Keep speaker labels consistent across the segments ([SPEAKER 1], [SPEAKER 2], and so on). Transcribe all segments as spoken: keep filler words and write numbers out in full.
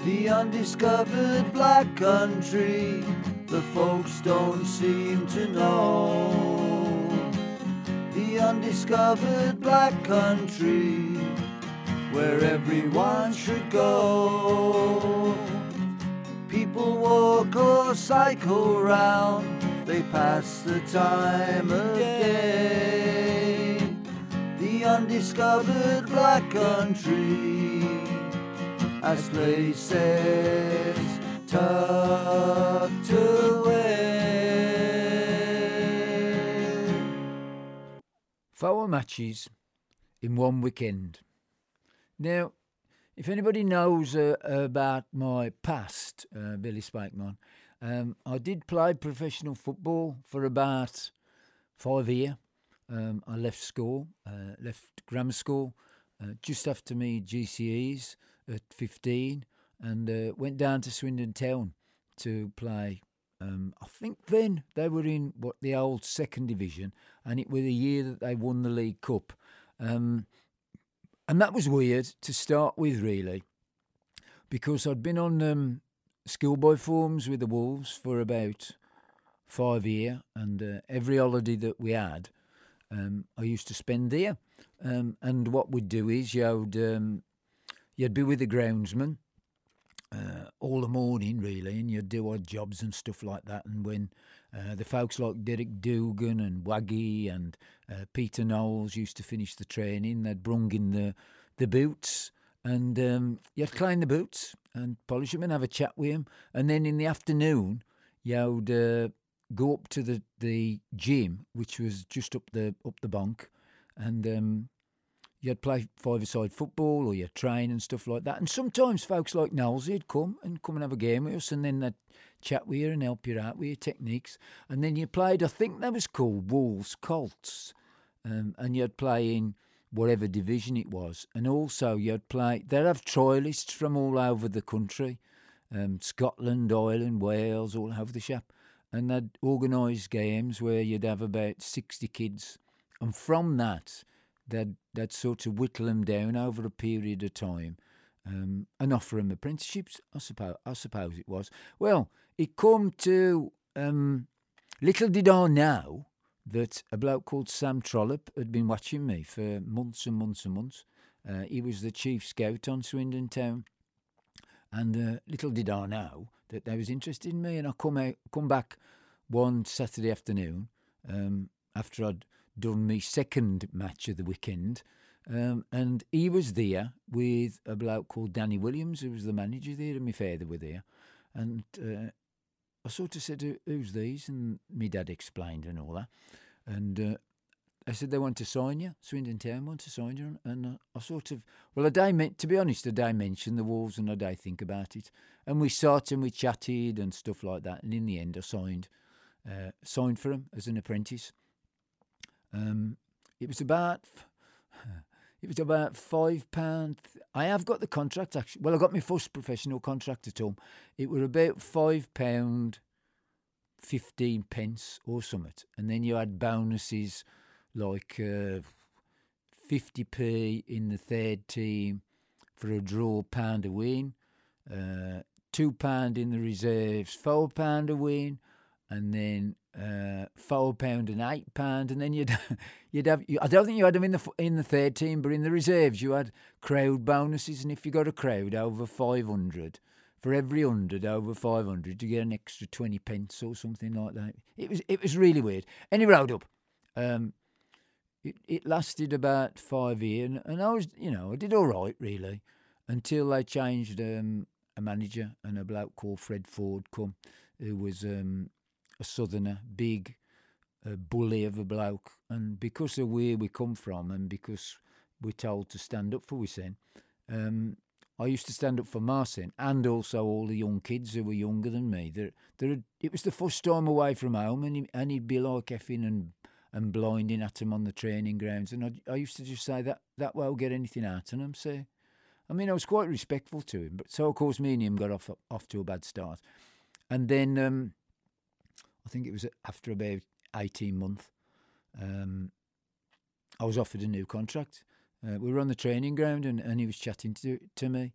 [SPEAKER 1] The undiscovered black country, the folks don't seem to know. The undiscovered black country, where everyone should go. People walk or cycle round, they pass the time of day. The undiscovered black country has places tucked away.
[SPEAKER 2] Four matches in one weekend. Now, if anybody knows uh, about my past, uh, Billy Spakeman, um, I did play professional football for about five years. Um, I left school, uh, left grammar school uh, just after me G C Es at fifteen, and uh, went down to Swindon Town to play. Um, I think then they were in what the old second division, and it was the year that they won the League Cup. Um, and that was weird to start with, really, because I'd been on um, schoolboy forms with the Wolves for about five years, and uh, every holiday that we had, um, I used to spend there. Um, and what we'd do is you'd um, you'd be with the groundsman uh, all the morning, really, and you'd do odd jobs and stuff like that. And when uh, the folks like Derek Dugan and Waggy and uh, Peter Knowles used to finish the training, they'd brung in the, the boots, and um, you'd clean the boots and polish them and have a chat with them. And then in the afternoon, you'd uh, go up to the, the gym, which was just up the up the bunk, and um, you'd play five-a-side football or you'd train and stuff like that. And sometimes folks like Knowles, he'd come and come and have a game with us, and then they'd chat with you and help you out with your techniques. And then you played, I think that was called Wolves Colts, um, and you'd play in whatever division it was. And also you'd play, they'd have trialists from all over the country, um, Scotland, Ireland, Wales, all over the shop. And they'd organise games where you'd have about sixty kids. And from that, they'd, they'd sort of whittle them down over a period of time um, and offer them apprenticeships, I suppose, I suppose it was. Well, it come to, um, little did I know that a bloke called Sam Trollope had been watching me for months and months and months. Uh, he was the chief scout on Swindon Town. And uh, little did I know that they was interested in me. And I come out, come back one Saturday afternoon um, after I'd done my second match of the weekend, um, and he was there with a bloke called Danny Williams, who was the manager there, and my father were there. And uh, I sort of said, "Who's these?" And my dad explained and all that. And uh, I said, "They want to sign you. Swindon Town want to sign you." And uh, I sort of, well, a day meant, to be honest, a day mentioned the Wolves, and a day think about it. And we sat and we chatted and stuff like that. And in the end, I signed, uh, signed for him as an apprentice. Um, it was about, it was about five pound. I have got the contract actually. Well, I got my first professional contract at home. It was about five pound, fifteen pence or something, and then you had bonuses like uh, fifty p in the third team for a draw, pound a win, uh, two pound in the reserves, four pound a win, and then uh, four pound and eight pound, and then you'd you'd have. I don't think you had them in the in the third team, but in the reserves you had crowd bonuses, and if you got a crowd over five hundred, for every hundred over five hundred, you get an extra twenty pence or something like that. It was it was really weird. Anyway, rolled up. Um, it it lasted about five years, and, and I was you know I did all right really, until they changed um, a manager, and a bloke called Fred Ford come, who was. Um, a southerner, big, uh, bully of a bloke, and because of where we come from and because we're told to stand up for Wissen, um, I used to stand up for Marcin and also all the young kids who were younger than me. They're, they're, it was the first time away from home, and, he, and he'd be like effing and, and blinding at them on the training grounds, and I, I used to just say that that won't get anything out of them. So, I mean, I was quite respectful to him, but so of course me and him got off off to a bad start, and then. Um, I think it was after about eighteen months, um, I was offered a new contract. Uh, we were on the training ground, and, and he was chatting to to me,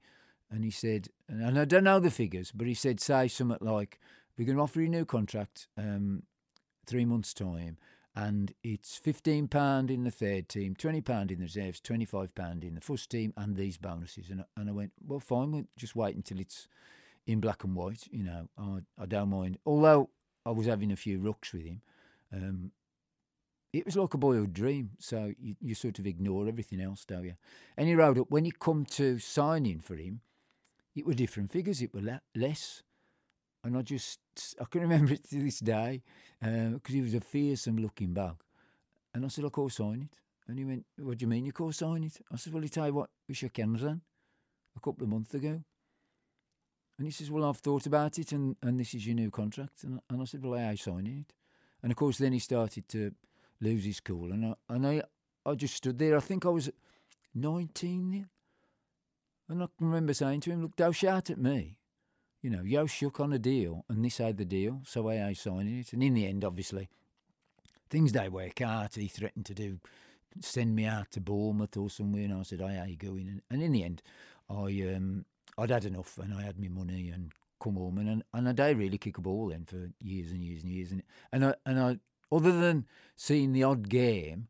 [SPEAKER 2] and he said, and I don't know the figures, but he said, say something like, we're going to offer you a new contract um, three months' time, and it's fifteen pounds in the third team, twenty pounds in the reserves, twenty-five pounds in the first team, and these bonuses. And, and I went, well, fine, we'll just wait until it's in black and white, you know, I, I don't mind. Although I was having a few rucks with him, um, it was like a boyhood dream, so you, you sort of ignore everything else, don't you? And he wrote up, when you come to signing for him, it were different figures, it were le- less. And I just, I can remember it to this day, because uh, he was a fearsome looking bug. And I said, I can't sign it. And he went, what do you mean you can't sign it? I said, well, I tell you what, we shook hands then, a couple of months ago. And he says, well, I've thought about it, and, and this is your new contract. And, and I said, well, I ain't signing it. And of course, then he started to lose his cool. And I, and I, I just stood there. I think I was nineteen then. And I can remember saying to him, look, don't shout at me. You know, you shook on a deal, and this had the deal, so I ain't signing it. And in the end, obviously, things don't work out. He threatened to do, send me out to Bournemouth or somewhere, and I said, I ain't going. And, and in the end, I, um, I'd had enough, and I had my money and come home, and and I didn't really kick a ball then for years and years and years. And and I, and I, other than seeing the odd game,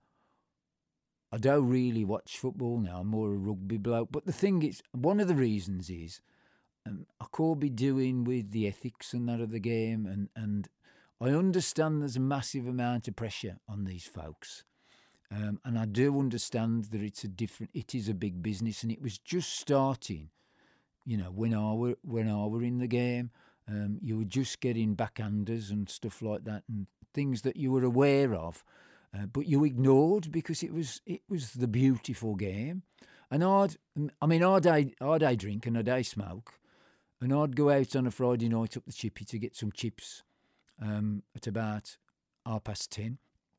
[SPEAKER 2] I don't really watch football now. I'm more a rugby bloke. But the thing is, one of the reasons is, Um, I could be doing with the ethics and that of the game, and, and I understand there's a massive amount of pressure on these folks, um, and I do understand that it's a different, it is a big business, and it was just starting, you know, when I were when I were in the game, um, you were just getting backhanders and stuff like that, and things that you were aware of, uh, but you ignored because it was it was the beautiful game, and I'd, I mean, I'd I'd drink and I'd smoke. And I'd go out on a Friday night up the chippy to get some chips um, at about half past ten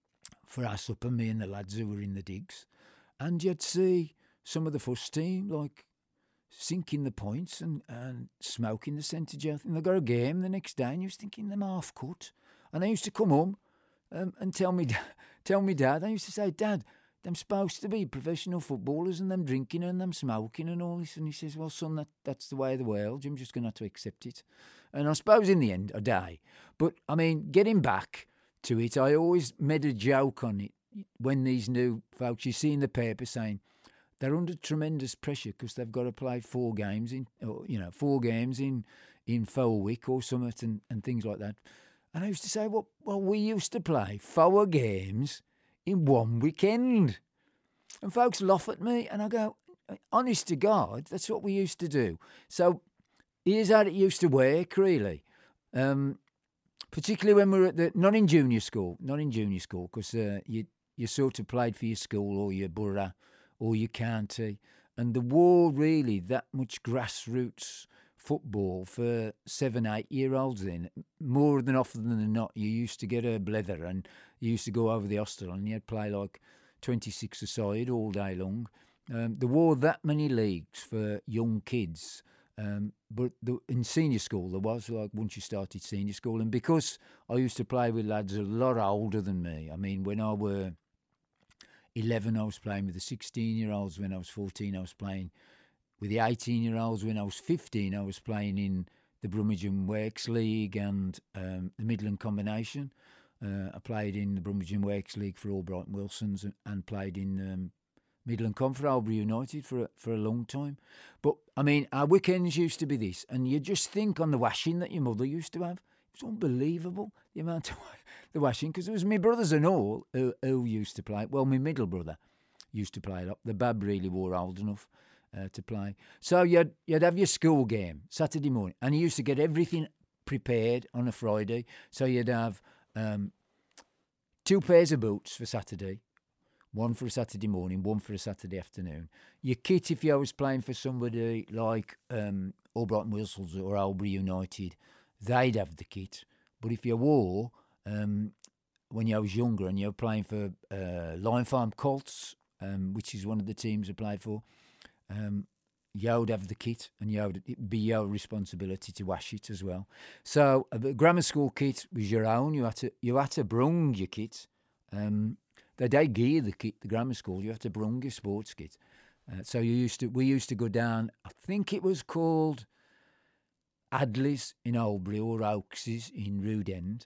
[SPEAKER 2] for our supper, me and the lads who were in the digs. And you'd see some of the first team, like, sinking the points and, and smoking the centre jar. And they got a game the next day, and you was thinking them half cut. And I used to come home um, and tell me, tell me dad, I used to say, Dad, them supposed to be professional footballers, and them drinking and them smoking and all this. And he says, well, son, that, that's the way of the world. I'm just going to have to accept it. And I suppose in the end, I die. But, I mean, getting back to it, I always made a joke on it when these new folks, you see in the paper saying they're under tremendous pressure because they've got to play four games in, or, you know, four games in, in four week or something and, and things like that. And I used to say, well, well, we used to play four games in one weekend. And folks laugh at me, and I go, honest to God, that's what we used to do. So here's how it used to work, really. Um, particularly when we were at the, not in junior school, not in junior school, because uh, you, you sort of played for your school or your borough or your county. And the war, really, that much grassroots football for seven, eight-year-olds then, more than often than not, you used to get a blether and you used to go over the hostel and you'd play like twenty-six aside all day long. Um, there were that many leagues for young kids, um, but the, in senior school there was, like once you started senior school, and because I used to play with lads a lot older than me, I mean, when I were eleven I was playing with the sixteen-year-olds, when I was fourteen I was playing with the eighteen-year-olds, when I was fifteen I was playing in the Brummagem Works League and um, the Midland Combination. Uh, I played in the Brummagem Works League for Albrighton Wilsons and, and played in um, Midland Com for Albury United for a, for a long time. But, I mean, our weekends used to be this, and you just think on the washing that your mother used to have. It was unbelievable, the amount of the washing, because it was my brothers and all who, who used to play. Well, my middle brother used to play a lot. The bab really were old enough uh, to play. So you'd, you'd have your school game Saturday morning, and you used to get everything prepared on a Friday. So you'd have Um, two pairs of boots for Saturday, one for a Saturday morning, one for a Saturday afternoon. Your kit, if you was playing for somebody like um, Albrighton Wilsons or Albury United, they'd have the kit. But if you wore, um, when you was younger and you were playing for uh, Lion Farm Colts, um, which is one of the teams I played for, um, you would have the kit, and you would, it'd be your responsibility to wash it as well. So a grammar school kit was your own. You had to you had to bring your kit. Um, they did gear the kit, the grammar school. You had to bring your sports kit, Uh, so you used to, we used to go down. I think it was called Adley's in Oldbury or Oakes's in Rood End,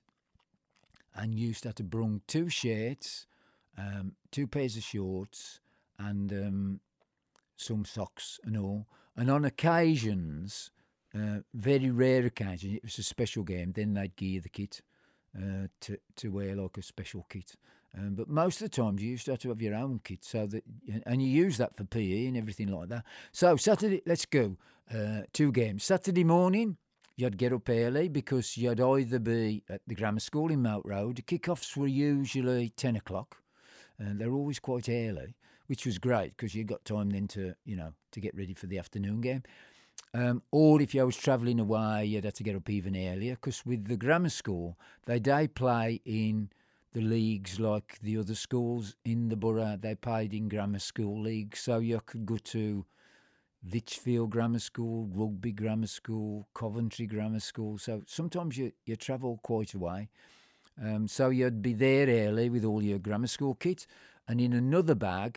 [SPEAKER 2] and you used to have to bring two shirts, um, two pairs of shorts, and um, some socks and all. And on occasions, uh, very rare occasions, it was a special game. Then they'd give you the kit uh, to to wear like a special kit. Um, but most of the times you used to have to have your own kit, so that and you use that for P E and everything like that. So Saturday, let's go. Uh, two games. Saturday morning, you'd get up early because you'd either be at the grammar school in Mount Road. The kick-offs were usually ten o'clock, and they're always quite early, which was great because you got time then to, you know, to get ready for the afternoon game. Um, or if you was travelling away, you'd have to get up even earlier because with the grammar school, they day play in the leagues like the other schools in the borough. They played in grammar school leagues, so you could go to Lichfield Grammar School, Rugby Grammar School, Coventry Grammar School. So sometimes you, you travel quite a way. Um, so you'd be there early with all your grammar school kit, and in another bag,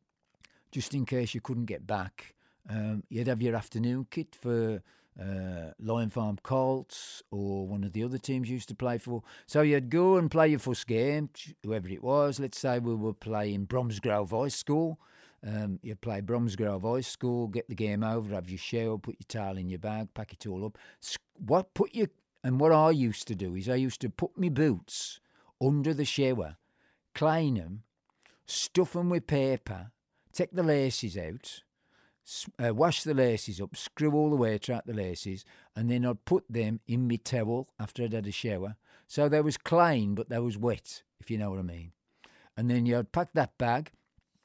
[SPEAKER 2] just in case you couldn't get back, um, you'd have your afternoon kit for uh, Lion Farm Colts or one of the other teams you used to play for. So you'd go and play your first game, whoever it was. Let's say we were playing Bromsgrove High School. Um, you'd play Bromsgrove High School, get the game over, have your shower, put your towel in your bag, pack it all up. What put your and what I used to do is I used to put my boots under the shower, clean them, stuff them with paper, take the laces out, uh, wash the laces up, screw all the way throughout the laces, and then I'd put them in my towel after I'd had a shower. So they was clean, but they was wet, if you know what I mean. And then you'd pack that bag.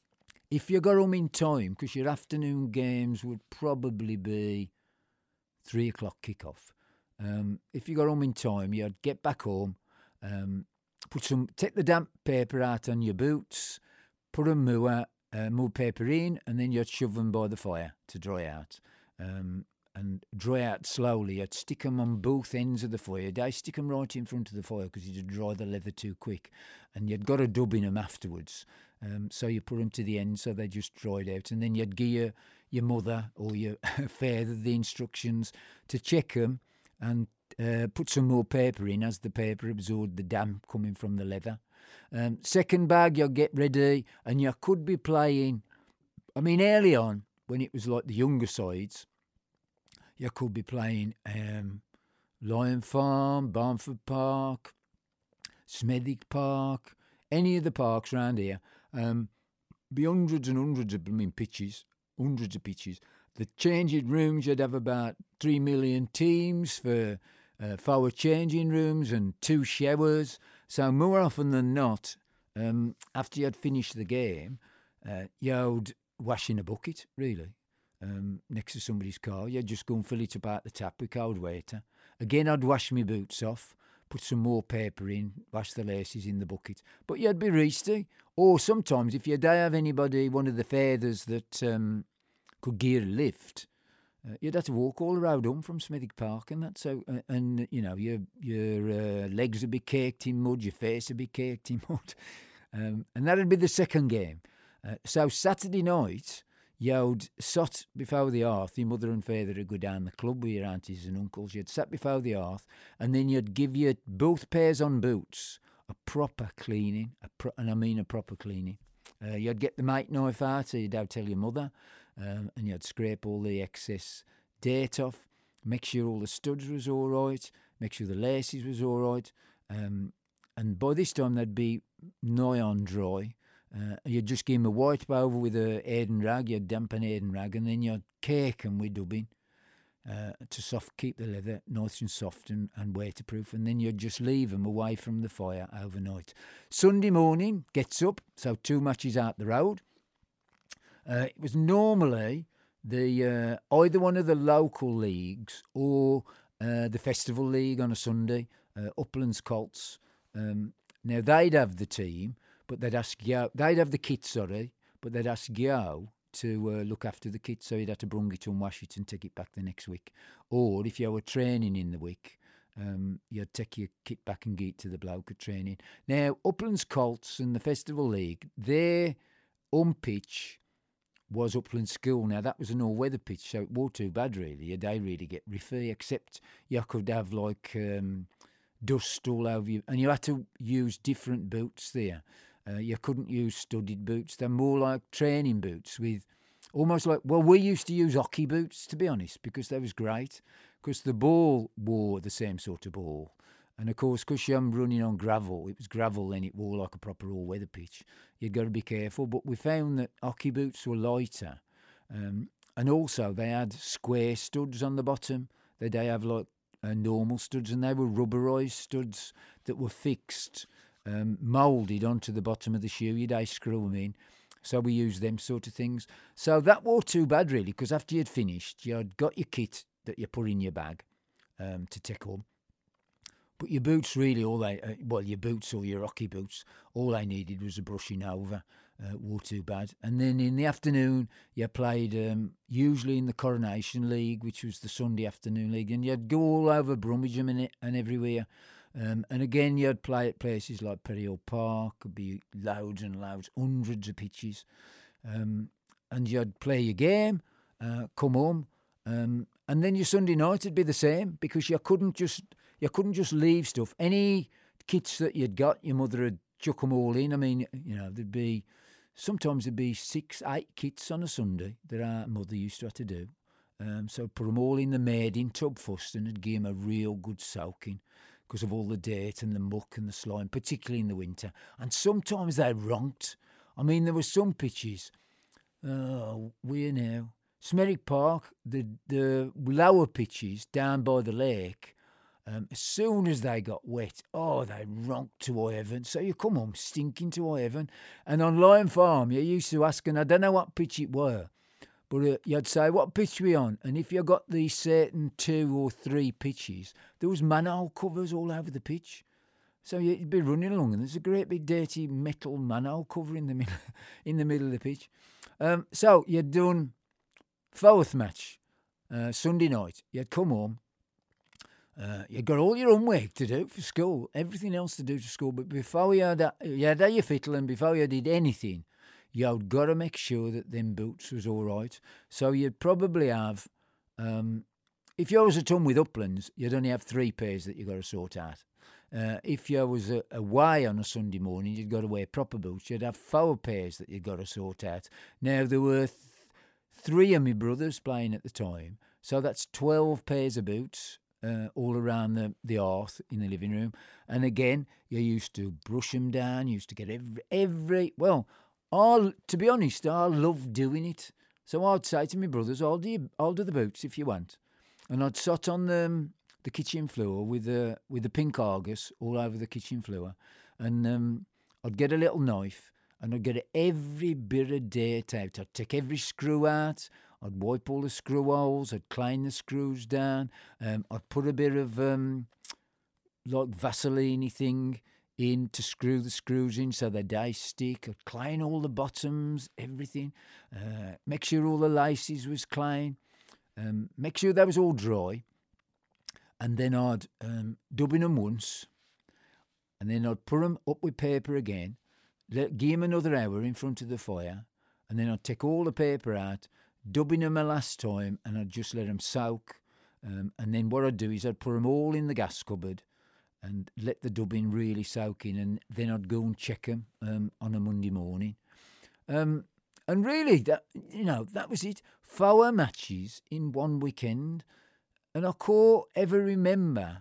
[SPEAKER 2] If you got home in time, because your afternoon games would probably be three o'clock kickoff. Um, if you got home in time, you'd get back home, um, put some, take the damp paper out on your boots, put a moor, uh, moor paper in, and then you'd shove them by the fire to dry out. Um, and dry out slowly. You'd stick them on both ends of the fire. They stick them right in front of the fire because you'd dry the leather too quick. And you'd got to dub in them afterwards. Um, so you put them to the end so they just dried out. And then you'd give your, your mother or your father the instructions to check them and uh, put some more paper in as the paper absorbed the damp coming from the leather. Um, second bag, you'll get ready and you could be playing. I mean, early on, when it was like the younger sides, you could be playing um, Lion Farm, Barnford Park, Smethwick Park, any of the parks around here. Um, be hundreds and hundreds of blooming pitches, hundreds of pitches. The changing rooms, you'd have about three million teams for uh, four changing rooms and two showers. So more often than not, um, after you'd finished the game, uh, you'd wash in a bucket, really. Um, next to somebody's car, you'd just go and fill it up out the tap with cold water. Again, I'd wash my boots off, put some more paper in, wash the laces in the bucket. But you'd be reasty. Or sometimes, if you don't have anybody, one of the fathers that um, could gear a lift, uh, you'd have to walk all around home from Smethwick Park and that. So, uh, and you know, your your uh, legs would be caked in mud, your face would be caked in mud, um, and that'd be the second game. Uh, so Saturday night, you'd sat before the hearth. Your mother and father would go down the club with your aunties and uncles. You'd sat before the hearth, and then you'd give you both pairs on boots a proper cleaning, a pro- and I mean a proper cleaning. Uh, you'd get the mate knife out, so you'd out tell your mother, um, and you'd scrape all the excess dirt off, make sure all the studs was all right, make sure the laces was all right, um, and by this time they'd be nigh on dry. Uh, you'd just give them a wipe over with a Aden rag, you'd damp an Aden rag, and then you'd cake them with dubbing uh, to soft, keep the leather nice and soft and, and waterproof, and then you'd just leave them away from the fire overnight. Sunday morning, gets up, so two matches out the road. Uh, it was normally the uh, either one of the local leagues or uh, the Festival League on a Sunday, uh, Uplands Colts. Um, now, they'd have the team, but they'd ask you, they'd have the kit, sorry, but they'd ask you to uh, look after the kit, so you'd have to bring it and wash it and take it back the next week. Or if you were training in the week, um, you'd take your kit back and give it to the bloke at training. Now, Uplands Colts and the Festival League, their home pitch was Upland School. Now, that was an all-weather pitch, so it wasn't too bad, really. You don't really get riffy, except you could have, like, um, dust all over you. And you had to use different boots there. Uh, you couldn't use studded boots. They're more like training boots with almost like, well, we used to use hockey boots, to be honest, because that was great, because the ball wore the same sort of ball. And, of course, because I'm running on gravel, it was gravel, then it wore like a proper all-weather pitch. You'd got to be careful. But we found that hockey boots were lighter. Um, and also they had square studs on the bottom. They they have like uh, normal studs, and they were rubberised studs that were fixed, um, moulded onto the bottom of the shoe. You'd I screw them in. So we used them sort of things. So that wasn't too bad, really, because after you'd finished, you'd got your kit that you put in your bag um, to take home. But your boots, really, all they, uh, well, your boots or your hockey boots, all they needed was a brushing over. Uh, wasn't too bad. And then in the afternoon, you played um, usually in the Coronation League, which was the Sunday afternoon league, and you'd go all over Brummagem and, and everywhere. Um, and again, you'd play at places like Perryhill Park. Could be loads and loads, hundreds of pitches. Um, and you'd play your game, uh, come home, um, and then your Sunday night would be the same, because you couldn't just you couldn't just leave stuff. Any kits that you'd got, your mother would chuck them all in. I mean, you know, there'd be sometimes there'd be six, eight kits on a Sunday that our mother used to have to do. Um, so put them all in the made-in tub first, and it'd give them a real good soaking, because of all the dirt and the muck and the slime, particularly in the winter. And sometimes they ronked. I mean, there were some pitches. Oh, where now? Smerick Park, the the lower pitches down by the lake, um, as soon as they got wet, oh, they ronked to high heaven. So you come home stinking to high heaven. And on Lion Farm, you used to ask, and I don't know what pitch it were, but uh, you'd say, what pitch we on? And if you got these certain two or three pitches, there was manhole covers all over the pitch. So you'd be running along, and there's a great big dirty metal manhole cover in the middle, in the middle of the pitch. Um, so you'd done fourth match, uh, Sunday night. You'd come home. Uh, you'd got all your homework to do for school, everything else to do for school. But before you had, you had your fiddle, and before you did anything, you'd got to make sure that them boots was all right. So you'd probably have, um, if you was at home with Uplands, you'd only have three pairs that you got to sort out. Uh, if you was uh, away on a Sunday morning, you'd got to wear proper boots. You'd have four pairs that you'd got to sort out. Now, there were th- three of my brothers playing at the time, so that's twelve pairs of boots uh, all around the, the hearth in the living room. And again, you used to brush them down. You used to get every, every well, I, to be honest, I loved doing it. So I'd say to my brothers, I'll do, I'll do the boots if you want. And I'd sit on the, the kitchen floor with the, with the pink Argus all over the kitchen floor. And um, I'd get a little knife, and I'd get every bit of dirt out. I'd take every screw out. I'd wipe all the screw holes. I'd clean the screws down. Um, I'd put a bit of um, like Vaseline thing in to screw the screws in so they don't stick. I'd clean all the bottoms, everything. Uh, make sure all the laces was clean. Um, make sure they was all dry. And then I'd um, dub in them once. And then I'd put them up with paper again. Let, give them another hour in front of the fire. And then I'd take all the paper out, dub in them a last time, and I'd just let them soak. Um, and then what I'd do is I'd put them all in the gas cupboard and let the dubbing really soak in, and then I'd go and check them um, on a Monday morning. Um, and really, that you know, that was it. Four matches in one weekend, and I can't ever remember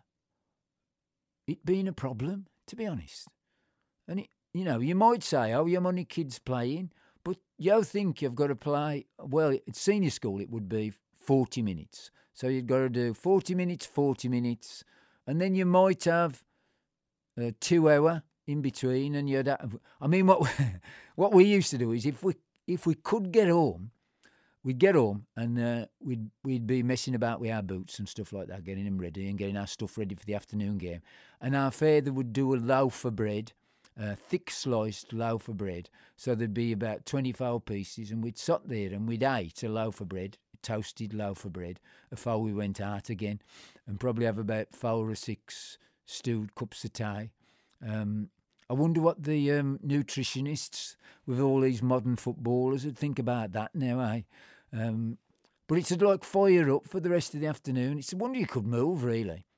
[SPEAKER 2] it being a problem, to be honest. And, it, you know, you might say, oh, you're only kids playing, but you think you've got to play, well, at senior school it would be forty minutes. So you've got to do forty minutes, forty minutes, and then you might have a two hour in between, and you'd have, I mean, what what we used to do is if we if we could get home, we'd get home and uh, we'd we'd be messing about with our boots and stuff like that, getting them ready and getting our stuff ready for the afternoon game. And our father would do a loaf of bread, a thick sliced loaf of bread. So there'd be about twenty-four pieces, and we'd sit there and we'd eat a loaf of bread, toasted loaf of bread, before we went out again, and probably have about four or six stewed cups of tea. Um, I wonder what the um, nutritionists with all these modern footballers would think about that now, eh? Um, but it's like fire up for the rest of the afternoon. It's a wonder you could move, really.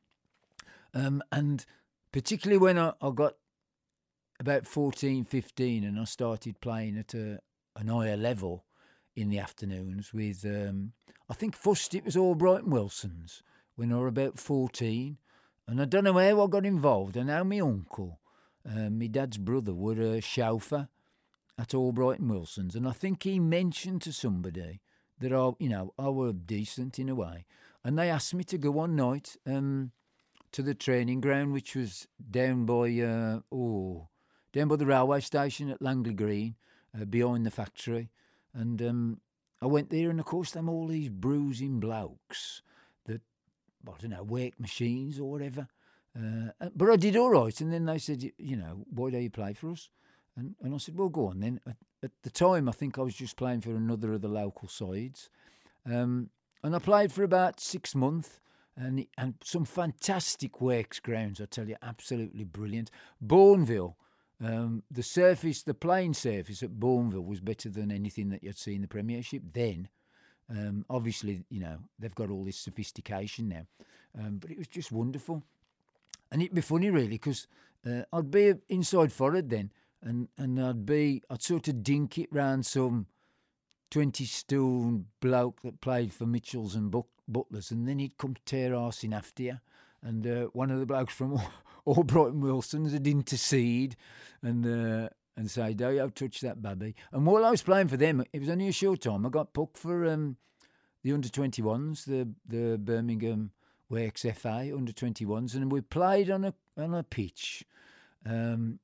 [SPEAKER 2] Um, and particularly when I, I got about fourteen, fifteen and I started playing at a, an higher level in the afternoons with, um, I think first it was Albright and Wilson's when I was about fourteen. And I don't know how I got involved. I know my uncle, uh, my dad's brother, were a chauffeur at Albright and Wilson's. And I think he mentioned to somebody that I, you know, I were decent in a way. And they asked me to go one night um, to the training ground, which was down by, uh, oh, down by the railway station at Langley Green, uh, behind the factory. And um, I went there, and of course, them all these bruising blokes that, I don't know, work machines or whatever. Uh, but I did all right. And then they said, you know, why don't you play for us? And, and I said, well, go on then. At, at the time, I think I was just playing for another of the local sides. Um, and I played for about six months. And, and some fantastic works grounds, I tell you, absolutely brilliant. Bourneville. Um, the surface, the playing surface at Bourneville was better than anything that you'd see in the Premiership then. Um, obviously, you know, they've got all this sophistication now. Um, but it was just wonderful. And it'd be funny, really, because uh, I'd be inside forward then, and, and I'd be, I'd sort of dink it round some twenty-stone bloke that played for Mitchells and But- Butlers, and then he'd come tear arsing after you. And uh, one of the blokes from Albright and Wilson's had intercede and uh, and say, don't touch that baby. And while I was playing for them, it was only a short time, I got booked for um, the under twenty-ones, the the Birmingham Works F A under twenty-ones, and we played on a on a pitch um,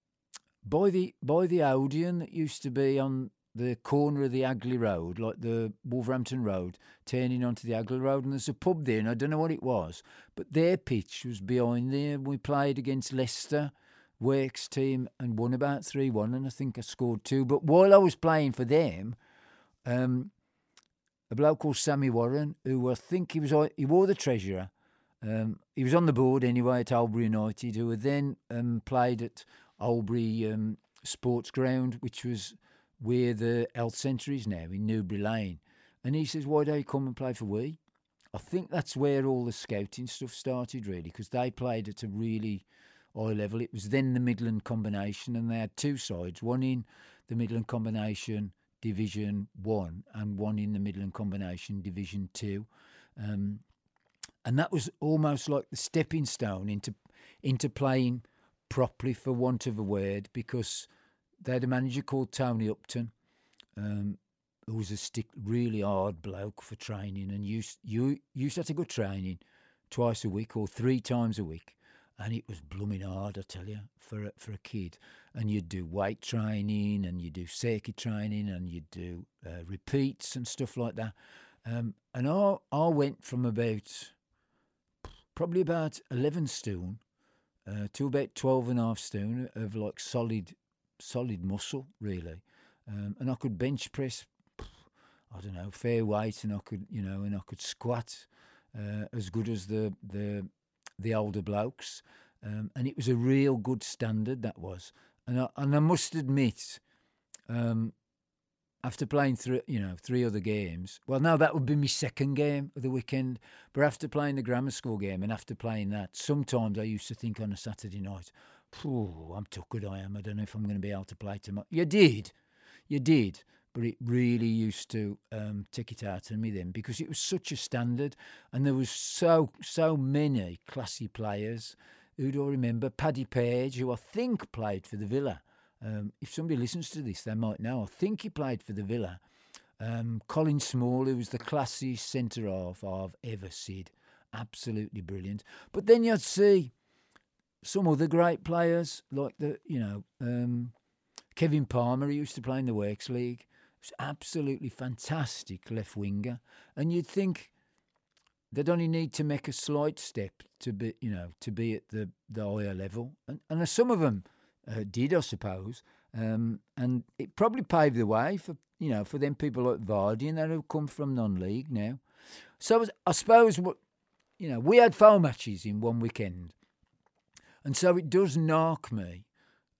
[SPEAKER 2] by the by the Odeon that used to be on the corner of the Agley Road, like the Wolverhampton Road, turning onto the Agley Road, and there's a pub there, and I don't know what it was, but their pitch was behind there. We played against Leicester Works team and won about three one, and I think I scored two. But while I was playing for them, um, a bloke called Sammy Warren, who I think he was, he wore the treasurer, um, he was on the board anyway at Albury United, who had then um, played at Albury um, Sports Ground, which was where the health centre is now, in Newbury Lane. And he says, why don't you come and play for we? I think that's where all the scouting stuff started, really, because they played at a really high level. It was then the Midland Combination, and they had two sides, one in the Midland Combination Division one and one in the Midland Combination Division two. Um, and that was almost like the stepping stone into into playing properly, for want of a word, because they had a manager called Tony Upton, um, who was a stick, really hard bloke for training, and used you used to have to go training twice a week or three times a week, and it was blooming hard, I tell you, for a, for a kid. And you'd do weight training, and you'd do circuit training, and you'd do uh, repeats and stuff like that. Um, and I I went from about probably about eleven stone uh, to about twelve and a half stone of like solid. solid muscle, really, um, and I could bench press, I don't know, fair weight, and I could, you know, and I could squat uh, as good as the the the older blokes, um, and it was a real good standard, that was. And I and I must admit, um, after playing three, you know, three other games, well, no, that would be my second game of the weekend. But after playing the grammar school game and after playing that, sometimes I used to think on a Saturday night, "Oh, I'm too good, I am. I don't know if I'm going to be able to play tomorrow." You did, you did, but it really used to um, take it out of me then, because it was such a standard, and there was so so many classy players. Who do I remember? Paddy Page, who I think played for the Villa. Um, if somebody listens to this, they might know. I think he played for the Villa. Um, Colin Small, who was the classiest centre-half I've ever seen. Absolutely brilliant. But then you'd see some other great players, like the, you know, um, Kevin Palmer, who used to play in the Works League. Was absolutely fantastic left winger. And you'd think they'd only need to make a slight step to be, you know, to be at the, the higher level. And, and some of them uh, did, I suppose. Um, and it probably paved the way for, you know, for them people like Vardy and that who come from non-league now. So I suppose, what you know, we had foul matches in one weekend. And so it does knock me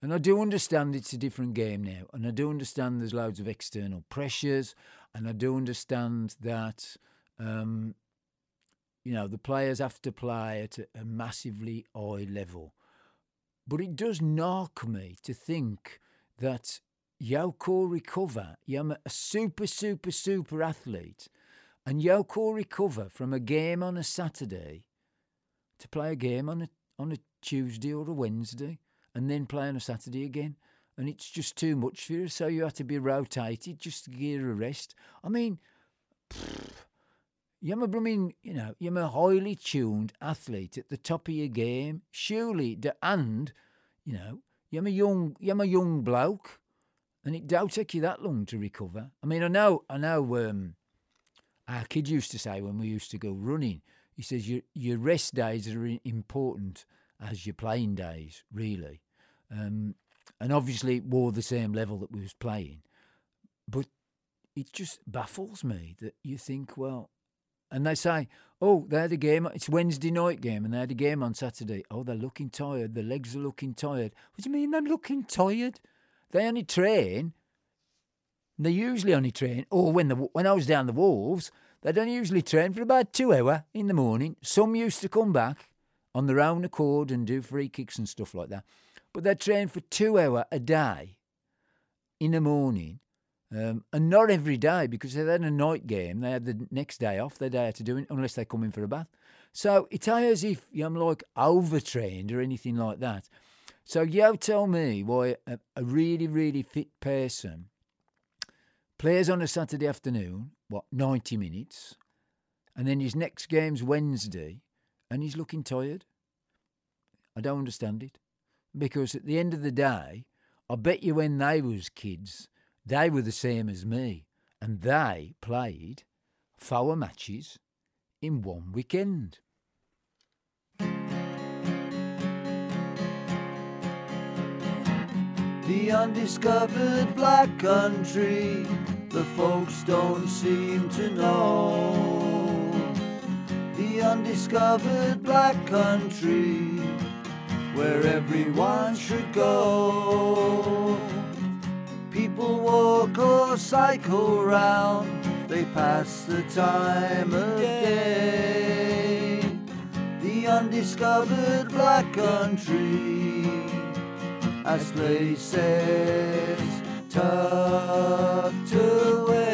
[SPEAKER 2] And I do understand it's a different game now. And I do understand there's loads of external pressures. And I do understand that, um, you know, the players have to play at a, a massively high level. But it does knock me to think that you could recover. You're a super, super, super athlete. And you could recover from a game on a Saturday to play a game on a, on a Tuesday or a Wednesday. And then play on a Saturday again. And it's just too much for you, so you have to be rotated just to get a rest. I mean, pfft, you're a blooming, you know, you're a highly tuned athlete at the top of your game. Surely, the, and, you know, you're a young, you're a young bloke, and it don't take you that long to recover. I mean, I know, I know, um, our kid used to say when we used to go running, he says, your, your rest days are important as your playing days, really. Um, and obviously it wore the same level that we was playing. But it just baffles me that you think, well, and they say, oh, they had a game, it's Wednesday night game, and they had a game on Saturday. Oh, they're looking tired, their legs are looking tired. What do you mean they're looking tired? They only train, they usually only train, or when the when I was down the Wolves, they don't usually train for about two hours in the morning. Some used to come back on their own accord and do free kicks and stuff like that. But they train for two hours a day in the morning, um, and not every day, because they had a night game. They had the next day off. They had to do it unless they come in for a bath. So it's as if I'm like overtrained or anything like that. So you tell me why a, a really, really fit person plays on a Saturday afternoon, what, ninety minutes, and then his next game's Wednesday, and he's looking tired. I don't understand it. Because at the end of the day, I bet you when they was kids, they were the same as me. And they played four matches in one weekend.
[SPEAKER 1] The undiscovered black country, the folks don't seem to know. The undiscovered black country, where everyone should go. People walk or cycle round, they pass the time of day. The undiscovered black country, as places tucked away.